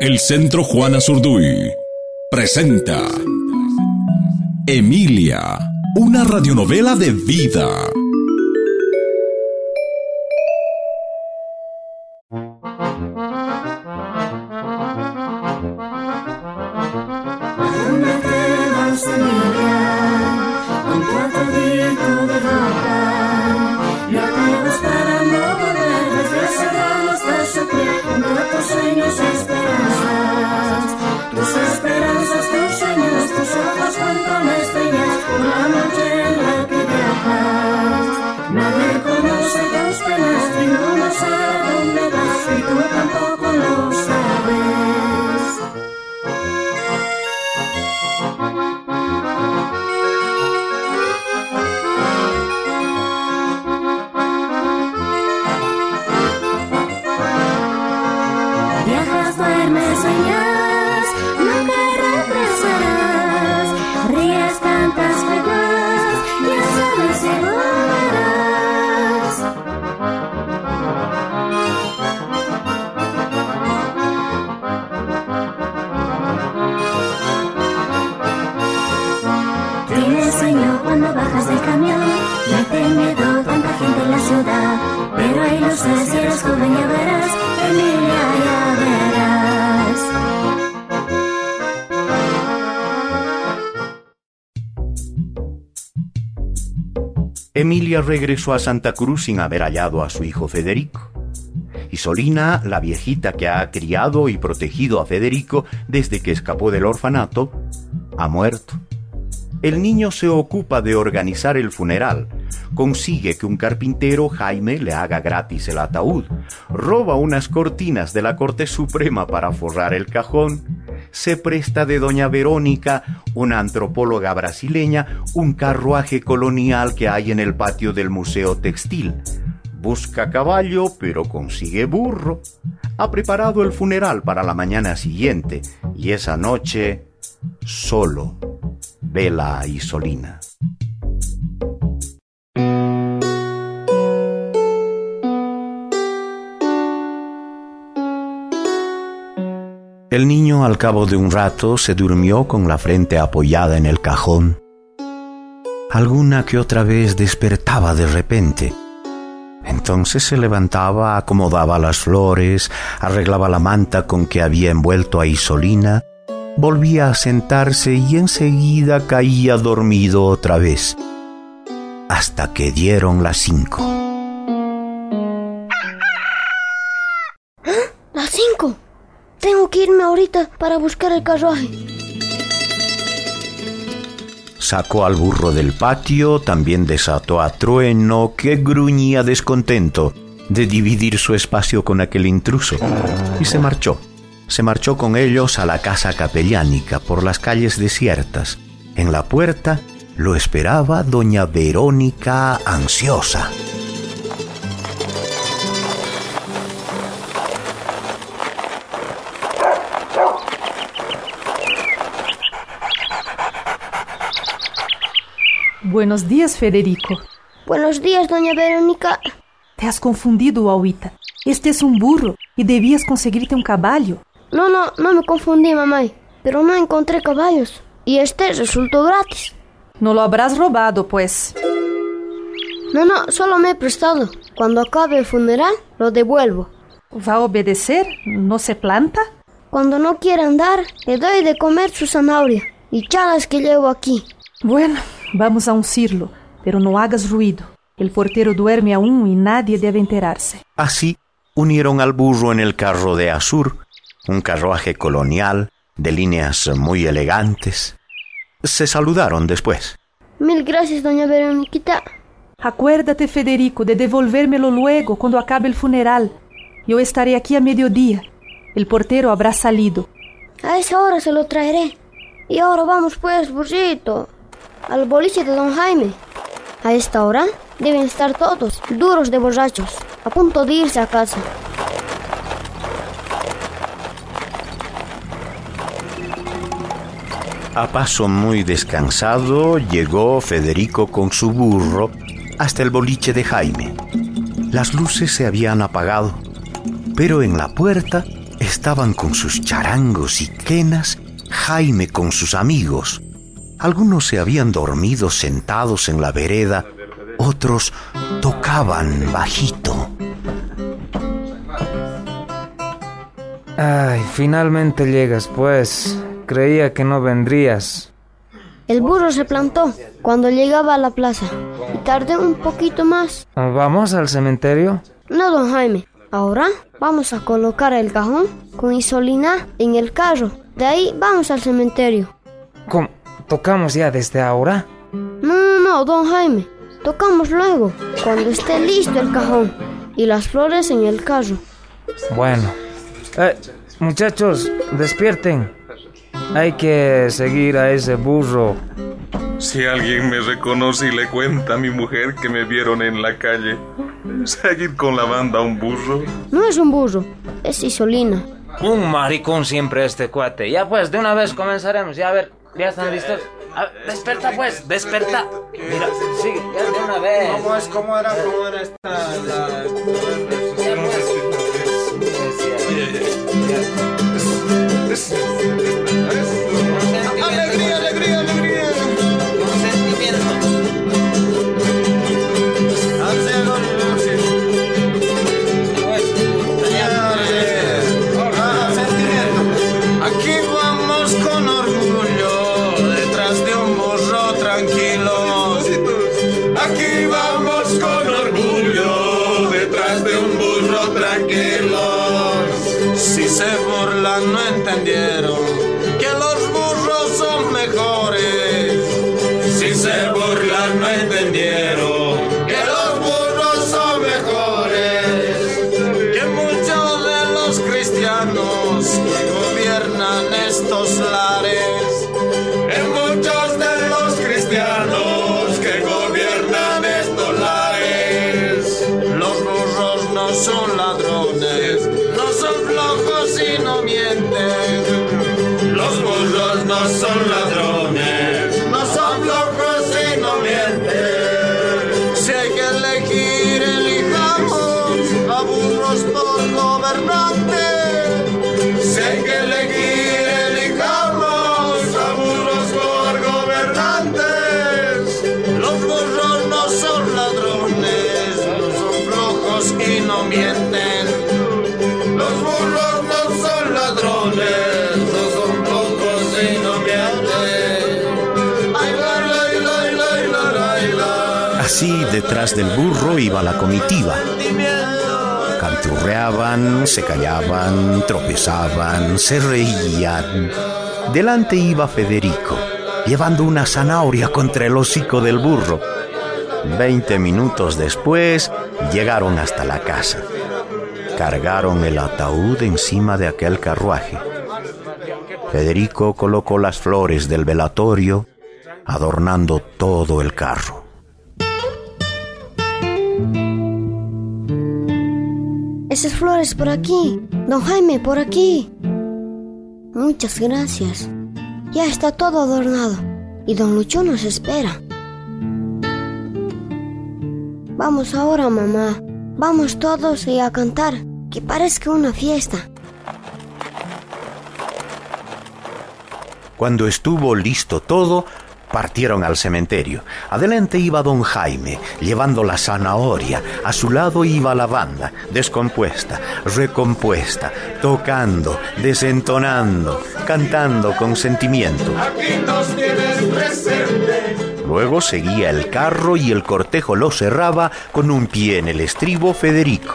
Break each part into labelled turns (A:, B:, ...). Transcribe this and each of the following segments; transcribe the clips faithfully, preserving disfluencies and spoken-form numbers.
A: El Centro Juana Zurduy presenta Emilia, una radionovela de vida.
B: ¿Dónde te vas, Emilia? Con tu atadito de ropa. Ya te vas para no volver. Desde cerrado hasta sufrir. Entre tus sueños y esperanzas. Tus esperanzas, tus sueños, tus ojos junto a estrellas. Por la noche en la que viajas. Nadie conoce tus penas. Ninguno sabe dónde vas. Y tú tampoco lo sabes. Viajas, duermes, sueñas, nunca regresarás. Ríes, cantas, juegas, ya sabes si volverás. Tienes sueño cuando bajas del camión. Mete miedo tanta gente en la ciudad. Pero hay luces si eres joven ya verás. Emilia, ya verás.
C: Emilia regresó a Santa Cruz sin haber hallado a su hijo Federico. Isolina, la viejita que ha criado y protegido a Federico desde que escapó del orfanato, ha muerto. El niño se ocupa de organizar el funeral, consigue que un carpintero, Jaime, le haga gratis el ataúd, roba unas cortinas de la Corte Suprema para forrar el cajón, se presta de doña Verónica, una antropóloga brasileña, un carruaje colonial que hay en el patio del Museo Textil. Busca caballo, pero consigue burro. Ha preparado el funeral para la mañana siguiente y esa noche, solo, vela a Isolina. El niño al cabo de un rato se durmió con la frente apoyada en el cajón. Alguna que otra vez despertaba de repente. Entonces se levantaba, acomodaba las flores, arreglaba la manta con que había envuelto a Isolina, volvía a sentarse y enseguida caía dormido otra vez, hasta que dieron las cinco.
D: ¡Las cinco! Tengo que irme ahorita para buscar el carruaje.
C: Sacó al burro del patio, también desató a Trueno, que gruñía descontento de dividir su espacio con aquel intruso, y se marchó. Se marchó con ellos a la casa capellánica por las calles desiertas. En la puerta lo esperaba doña Verónica ansiosa.
E: Buenos días, Federico.
D: Buenos días, doña Verónica.
E: Te has confundido, Auita. Este es un burro y debías conseguirte un caballo.
D: No, no, no me confundí, mamá. Pero no encontré caballos. Y este resultó gratis.
E: No lo habrás robado, pues.
D: No, no, solo me he prestado. Cuando acabe el funeral, lo devuelvo.
E: ¿Va a obedecer? ¿No se planta?
D: Cuando no quiere andar, le doy de comer su zanahoria y chalas que llevo aquí.
E: Bueno, vamos a uncirlo, pero no hagas ruido. El portero duerme aún y nadie debe enterarse.
C: Así unieron al burro en el carro de azur, un carruaje colonial de líneas muy elegantes. Se saludaron después.
D: Mil gracias, doña Veroniquita.
E: Acuérdate, Federico, de devolvérmelo luego cuando acabe el funeral. Yo estaré aquí a mediodía. El portero habrá salido.
D: A esa hora se lo traeré. Y ahora vamos pues, burrito, al boliche de don Jaime. A esta hora deben estar todos duros de borrachos, a punto de irse a casa.
C: A paso muy descansado llegó Federico con su burro hasta el boliche de Jaime. Las luces se habían apagado, pero en la puerta estaban con sus charangos y quenas, Jaime con sus amigos. Algunos se habían dormido sentados en la vereda, otros tocaban bajito.
F: Ay, finalmente llegas, pues. Creía que no vendrías.
D: El burro se plantó cuando llegaba a la plaza y tardé un poquito más.
F: ¿Vamos al cementerio?
D: No, don Jaime. Ahora vamos a colocar el cajón con Isolina en el carro. De ahí vamos al cementerio.
F: ¿Cómo? ¿Tocamos ya desde ahora?
D: No, no, no, don Jaime. Tocamos luego, cuando esté listo el cajón y las flores en el carro.
F: Bueno. Eh, muchachos, despierten. Hay que seguir a ese burro.
G: Si alguien me reconoce y le cuenta a mi mujer que me vieron en la calle, seguir con la banda a un burro.
D: No es un burro, es Isolina.
F: Un maricón siempre este cuate. Ya pues, de una vez comenzaremos. Ya a ver, ya están listos. A ver, desperta pues, desperta. Mira, sigue, ya de una vez.
H: ¿Cómo es? ¿Cómo era? ¿Cómo era esta? La...
F: Ya pues.
H: Alegría, alegría, alegría.
F: Consentimiento.
H: Aquí vamos con orgullo, detrás de un burro tranquilo.
G: Aquí vamos con orgullo, detrás de un burro tranquilo.
H: Si se burlan no entendieron que los burros son mejores.
G: Si se burlan no entendieron
H: Que los burros son mejores. Que muchos de los cristianos que gobiernan estos lares,
G: que muchos de los cristianos que gobiernan estos lares.
H: los burros no son ladrones, no son flojos y no mienten.
G: Los burros no son ladrones,
H: No son flojos y no mienten. Si hay que elegir, elijamos a burros por gobernante.
G: si hay que elegir, elijamos a burros por gobernantes.
H: Los burros no son ladrones, no son flojos y no mienten.
G: Los burros no son ladrones, no son flojos y no mienten.
H: Ay, la, la, la, la, la, la, la.
C: Así detrás del burro iba la comitiva. Canturreaban, se callaban, tropezaban, se reían. Delante iba Federico, llevando una zanahoria contra el hocico del burro. Veinte minutos después, llegaron hasta la casa. Cargaron el ataúd encima de aquel carruaje. Federico colocó las flores del velatorio, adornando todo el carro.
D: Esas flores por aquí, don Jaime, por aquí. Muchas gracias. Ya está todo adornado y don Lucho nos espera. Vamos ahora, mamá. Vamos todos y a cantar, que parezca una fiesta.
C: Cuando estuvo listo todo, partieron al cementerio. Adelante iba don Jaime, llevando la zanahoria. A su lado iba la banda, descompuesta, recompuesta, tocando, desentonando, cantando con sentimiento.
G: Aquí nos tienes presente.
C: Luego seguía el carro y el cortejo lo cerraba con un pie en el estribo Federico.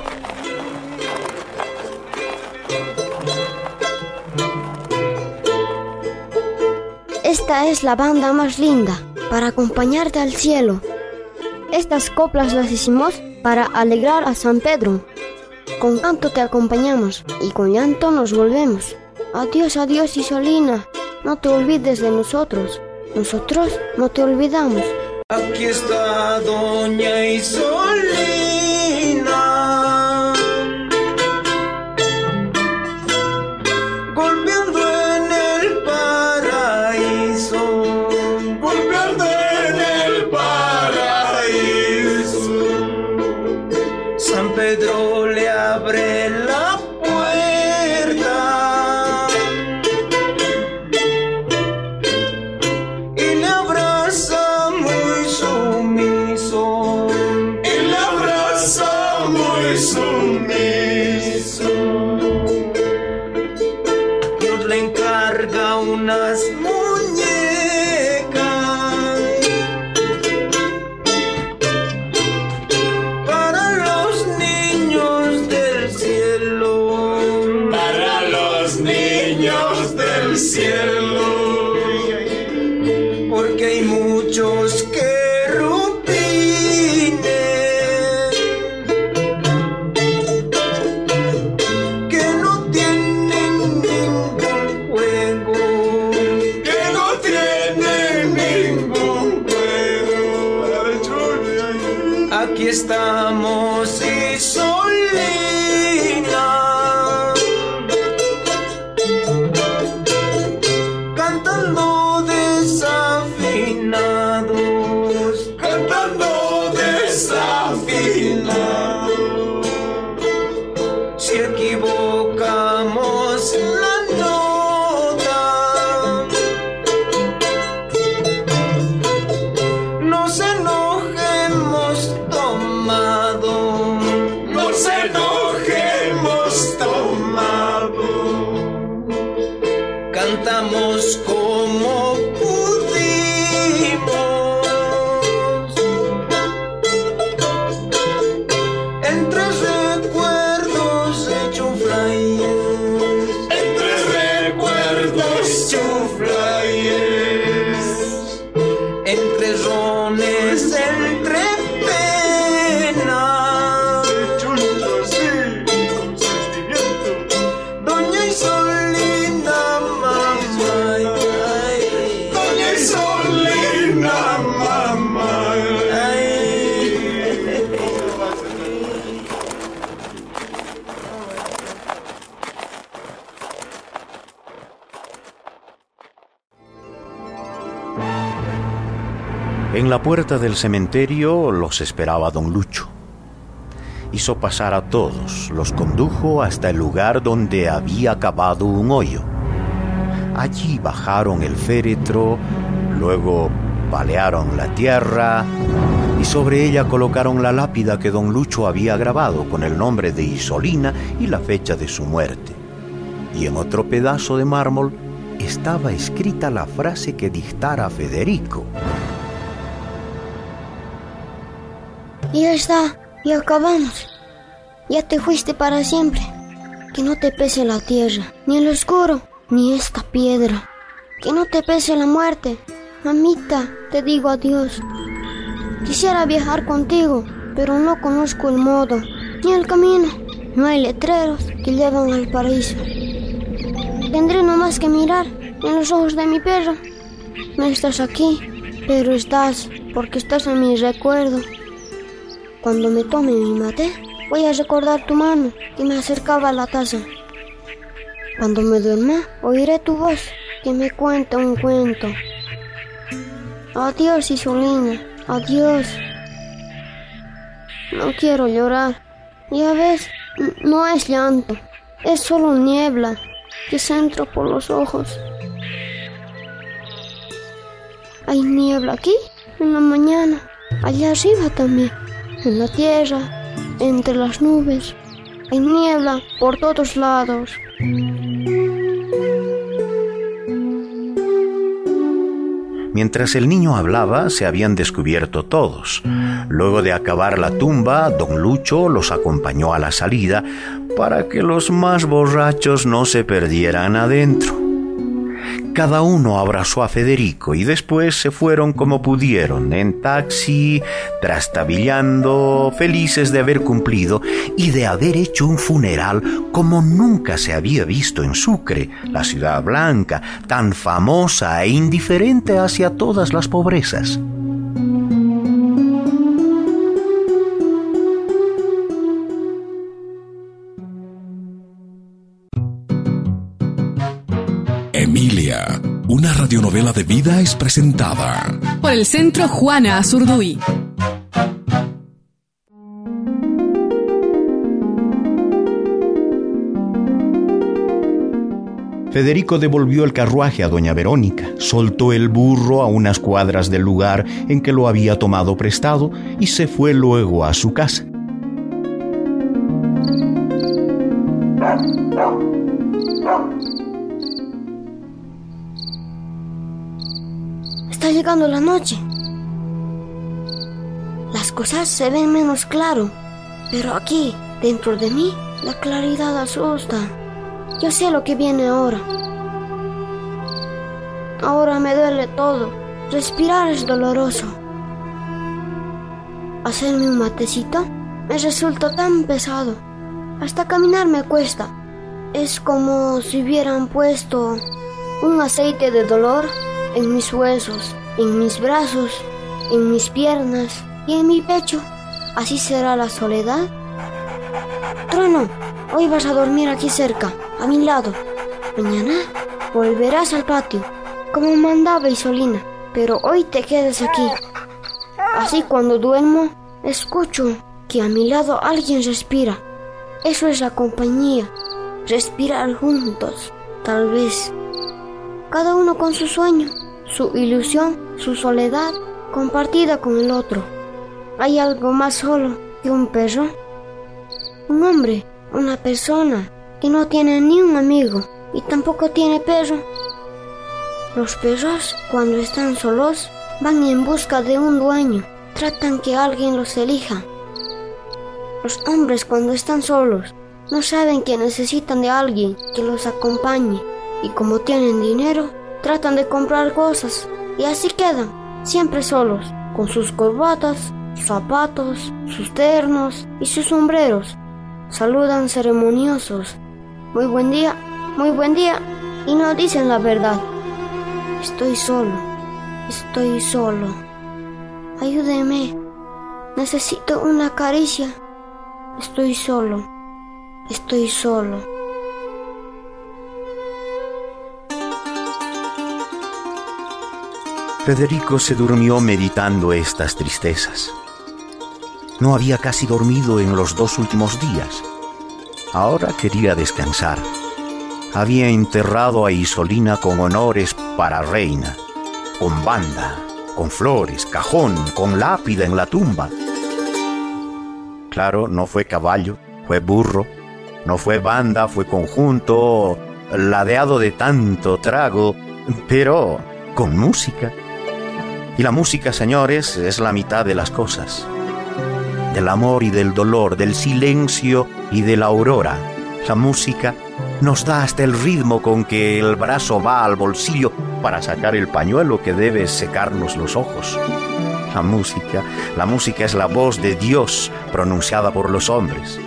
D: Esta es la banda más linda para acompañarte al cielo. Estas coplas las hicimos para alegrar a San Pedro. Con canto te acompañamos y con llanto nos volvemos. Adiós, adiós, Isolina. No te olvides de nosotros. Nosotros no te olvidamos.
H: Aquí está doña Isolina, golpeando en el paraíso,
G: Golpeando en el paraíso.
H: San Pedro le abre la puerta
I: unas muñecas para los niños del cielo,
H: para los niños del cielo,
I: porque hay muchos querubines que no tienen ningún juego,
H: que no tienen ningún juego.
I: Aquí estamos Isolina, cantando desafinados,
H: cantando desafinados.
I: si equivocamos la nota, nos enojemos tomado,
H: Nos enojemos tomado,
I: cantamos como pudimos, entre recuerdos chuflayes,
H: entre recuerdos chuflayes,
I: entre rones, entre penas. Doña Isolina, mamá, ay,
H: Doña Isolina, mamá.
I: ay.
C: En la puerta del cementerio los esperaba don Lucho. Hizo pasar a todos, los condujo hasta el lugar donde había cavado un hoyo. Allí bajaron el féretro, luego balearon la tierra y sobre ella colocaron la lápida que don Lucho había grabado con el nombre de Isolina y la fecha de su muerte. Y en otro pedazo de mármol estaba escrita la frase que dictara Federico.
D: Ya está, ya acabamos. Ya te fuiste para siempre. Que no te pese la tierra, ni el oscuro, ni esta piedra. Que no te pese la muerte. Mamita, te digo adiós. Quisiera viajar contigo, pero no conozco el modo, ni el camino. No hay letreros que llevan al paraíso. Tendré nomás que mirar en los ojos de mi perro. No estás aquí, pero estás, porque estás en mi recuerdo. Cuando me tome mi mate, voy a recordar tu mano que me acercaba a la taza. Cuando me duerma, oiré tu voz que me cuenta un cuento. Adiós, Isolina, adiós. No quiero llorar. Ya ves, n- no es llanto, es solo niebla que se entra por los ojos. Hay niebla aquí, en la mañana, allá arriba también, en la tierra, entre las nubes. Hay niebla por todos lados.
C: Mientras el niño hablaba, se habían descubierto todos. Luego de acabar la tumba, don Lucho los acompañó a la salida para que los más borrachos no se perdieran adentro. Cada uno abrazó a Federico y después se fueron como pudieron, en taxi, trastabillando, felices de haber cumplido y de haber hecho un funeral como nunca se había visto en Sucre, la ciudad blanca, tan famosa e indiferente hacia todas las pobrezas.
A: Emilia, una radionovela de vida es presentada
J: por el Centro Juana Azurduy.
C: Federico devolvió el carruaje a doña Verónica, soltó el burro a unas cuadras del lugar en que lo había tomado prestado y se fue luego a su casa.
D: está llegando la noche. Las cosas se ven menos claro, pero aquí, dentro de mí, la claridad asusta. Yo sé lo que viene ahora. Ahora me duele todo. Respirar es doloroso. Hacerme un matecito me resulta tan pesado. Hasta caminar me cuesta. Es como si hubieran puesto un aceite de dolor en mis huesos, en mis brazos, en mis piernas y en mi pecho. ¿Así será la soledad? Trueno, hoy vas a dormir aquí cerca, a mi lado. Mañana volverás al patio, como mandaba Isolina, pero hoy te quedas aquí. Así cuando duermo, escucho que a mi lado alguien respira. Eso es la compañía, respirar juntos, tal vez. Cada uno con su sueño, su ilusión, su soledad, compartida con el otro. ¿Hay algo más solo que un perro? Un hombre, una persona que no tiene ni un amigo y tampoco tiene perro. Los perros, cuando están solos, van en busca de un dueño, tratan que alguien los elija. Los hombres, cuando están solos, no saben que necesitan de alguien que los acompañe, y como tienen dinero, tratan de comprar cosas, y así quedan, siempre solos, con sus corbatas, sus zapatos, sus ternos y sus sombreros. Saludan ceremoniosos. Muy buen día, muy buen día, y no dicen la verdad. Estoy solo, estoy solo. Ayúdeme, necesito una caricia. Estoy solo, estoy solo.
C: Federico se durmió meditando estas tristezas. No había casi dormido en los dos últimos días. Ahora quería descansar. Había enterrado a Isolina con honores para reina, con banda, con flores, cajón, con lápida en la tumba. Claro, no fue caballo, fue burro, no fue banda, fue conjunto, ladeado de tanto trago, pero con música. Y la música, señores, es la mitad de las cosas. Del amor y del dolor, del silencio y de la aurora. La música nos da hasta el ritmo con que el brazo va al bolsillo para sacar el pañuelo que debe secarnos los ojos. La música, la música es la voz de Dios pronunciada por los hombres.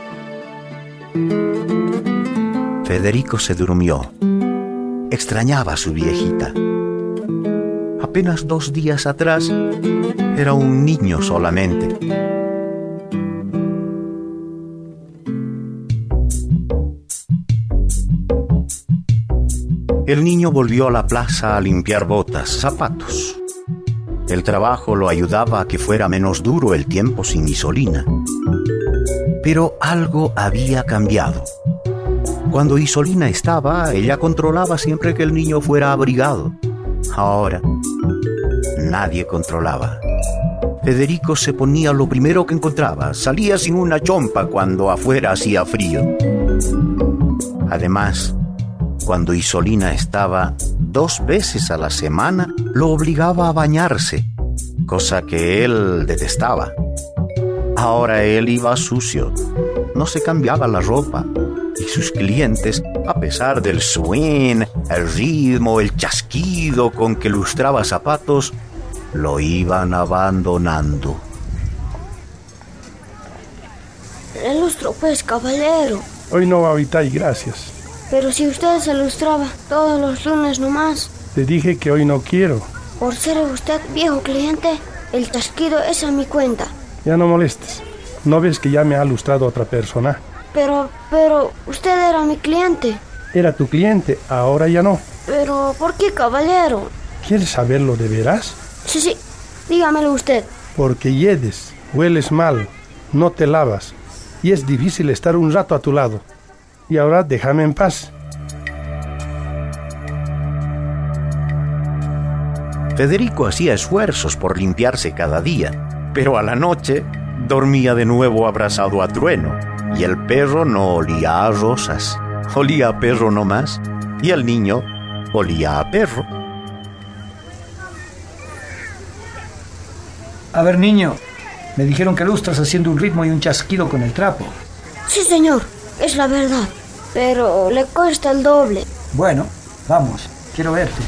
C: Federico se durmió. Extrañaba a su viejita. Apenas dos días atrás era un niño solamente. El niño volvió a la plaza a limpiar botas, zapatos. El trabajo lo ayudaba a que fuera menos duro el tiempo sin Isolina. Pero algo había cambiado. Cuando Isolina estaba, ella controlaba siempre que el niño fuera abrigado. Ahora, nadie controlaba. Federico se ponía lo primero que encontraba. Salía sin una chompa cuando afuera hacía frío. Además, cuando Isolina estaba dos veces a la semana, lo obligaba a bañarse, cosa que él detestaba. Ahora él iba sucio, no se cambiaba la ropa, y sus clientes, a pesar del swing, el ritmo, el chasquido con que lustraba zapatos, lo iban abandonando.
D: Le lustro pues, caballero.
K: Hoy no, ahorita, y gracias.
D: Pero si usted se lustraba todos los lunes nomás.
K: Te dije que hoy no quiero.
D: Por ser usted viejo cliente, el chasquido es a mi cuenta.
K: Ya no molestes. ¿No ves que ya me ha lustrado otra persona?
D: Pero, pero, usted era mi cliente.
K: Era tu cliente, ahora ya no.
D: Pero, ¿por qué, caballero?
K: ¿Quieres saberlo de veras?
D: Sí, sí, dígamelo usted.
K: Porque yedes, hueles mal, no te lavas, y es difícil estar un rato a tu lado. Y ahora déjame en paz.
C: Federico hacía esfuerzos por limpiarse cada día, pero a la noche dormía de nuevo abrazado a Trueno, y el perro no olía a rosas, olía a perro nomás, y el niño olía a perro.
L: A ver, niño, me dijeron que lustras haciendo un ritmo y un chasquido con el trapo.
D: Sí, señor, es la verdad, pero le cuesta el doble.
L: Bueno, vamos, quiero verte.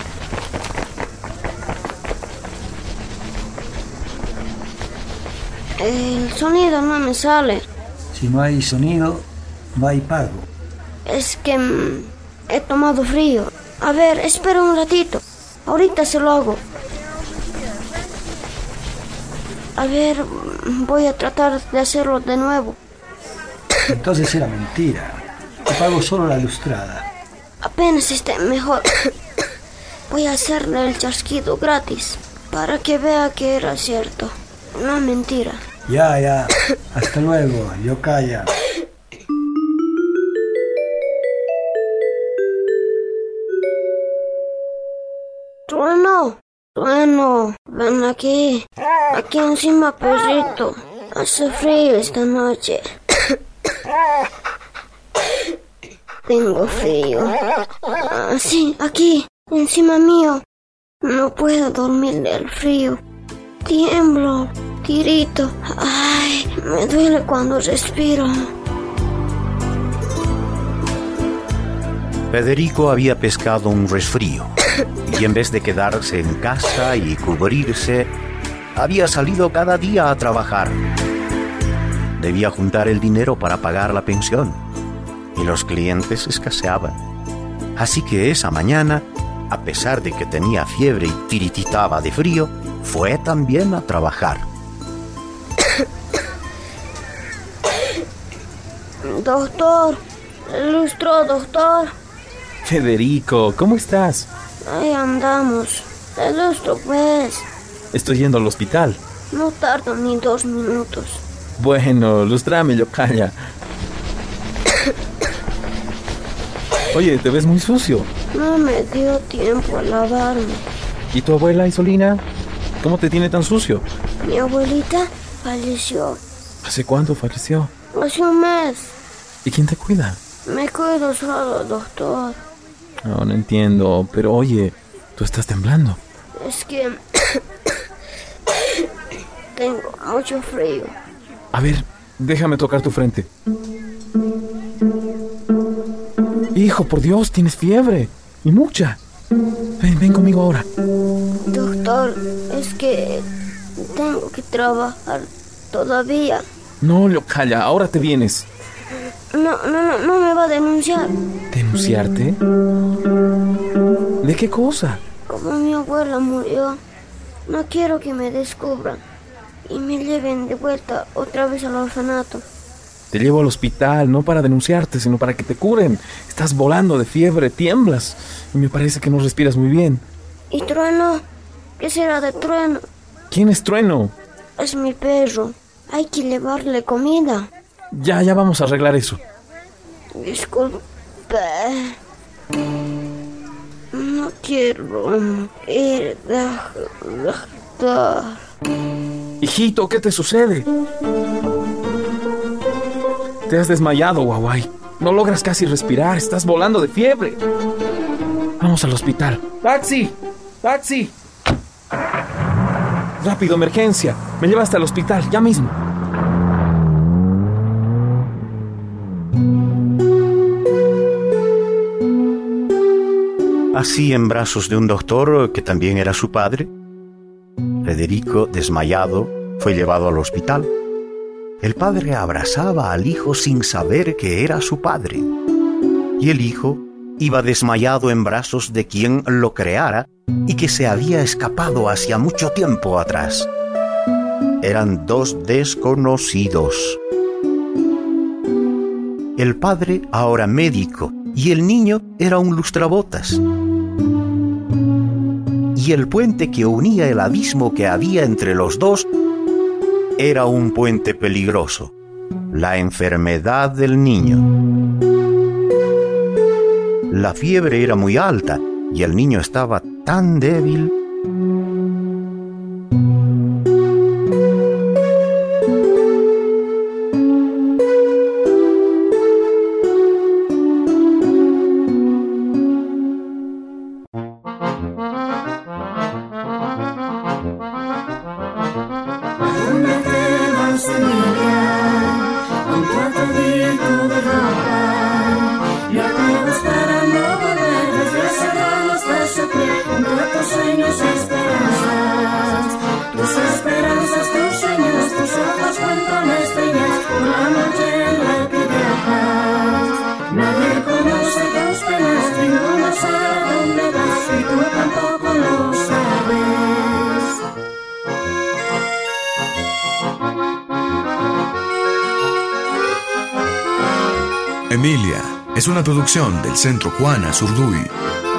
D: El sonido no me sale.
L: Si no hay sonido, no hay pago.
D: Es que mm, he tomado frío. A ver, espera un ratito. Ahorita se lo hago. A ver, voy a tratar de hacerlo de nuevo.
L: Entonces era mentira. Te pago solo la lustrada.
D: Apenas esté mejor. Voy a hacerle el chasquido gratis para que vea que era cierto. No mentira.
L: Ya, ya. Hasta luego. Yo calla.
D: Trueno, Trueno, ven aquí. Aquí encima, perrito. Hace frío esta noche. Tengo frío. Ah, sí, aquí, encima mío. No puedo dormir del frío. Tiemblo, tirito. Ay, me duele cuando respiro.
C: Federico había pescado un resfrío y en vez de quedarse en casa y cubrirse, había salido cada día a trabajar. Debía juntar el dinero para pagar la pensión y los clientes escaseaban. Así que esa mañana, a pesar de que tenía fiebre y tirititaba de frío, fue también a trabajar.
D: Doctor, lustro, doctor.
M: Federico, ¿cómo estás?
D: Ahí andamos. El lustro, pues.
M: Estoy yendo al hospital.
D: No tardo ni dos minutos.
M: Bueno, lustrame, yo calla. Oye, te ves muy sucio.
D: No me dio tiempo a lavarme.
M: ¿Y tu abuela, Isolina? ¿Cómo te tiene tan sucio?
D: Mi abuelita falleció.
M: ¿Hace cuánto falleció?
D: Hace un mes.
M: ¿Y quién te cuida?
D: Me cuido solo, doctor.
M: No, no entiendo. Pero oye, tú estás temblando.
D: Es que tengo mucho frío.
M: A ver, déjame tocar tu frente. Hijo, por Dios, tienes fiebre. Y mucha. Ven, ven conmigo ahora.
D: Doctor, es que tengo que trabajar todavía.
M: No, lo calla, ahora te vienes.
D: No, no, no, no me va a denunciar.
M: ¿Denunciarte? ¿De qué cosa?
D: Como mi abuela murió, no quiero que me descubran y me lleven de vuelta otra vez al orfanato.
M: Te llevo al hospital, no para denunciarte, sino para que te curen. Estás volando de fiebre, tiemblas. Y me parece que no respiras muy bien.
D: ¿Y Trueno? ¿Qué será de Trueno?
M: ¿Quién es Trueno?
D: Es mi perro. Hay que llevarle comida.
M: Ya, ya vamos a arreglar eso.
D: Disculpe. No quiero ir a doctor.
M: Hijito, ¿qué te sucede? Te has desmayado, Guaguay. No logras casi respirar, estás volando de fiebre. Vamos al hospital. ¡Taxi! ¡Taxi! Rápido, emergencia. Me lleva hasta el hospital, ya mismo.
C: Así, en brazos de un doctor que también era su padre, Federico, desmayado, fue llevado al hospital. El padre abrazaba al hijo sin saber que era su padre. Y el hijo iba desmayado en brazos de quien lo creara y que se había escapado hacía mucho tiempo atrás. Eran dos desconocidos. El padre, ahora médico, y el niño era un lustrabotas. Y el puente que unía el abismo que había entre los dos era un puente peligroso, la enfermedad del niño. La fiebre era muy alta y el niño estaba tan débil.
N: Emilia es una producción del Centro Juana Zurduy.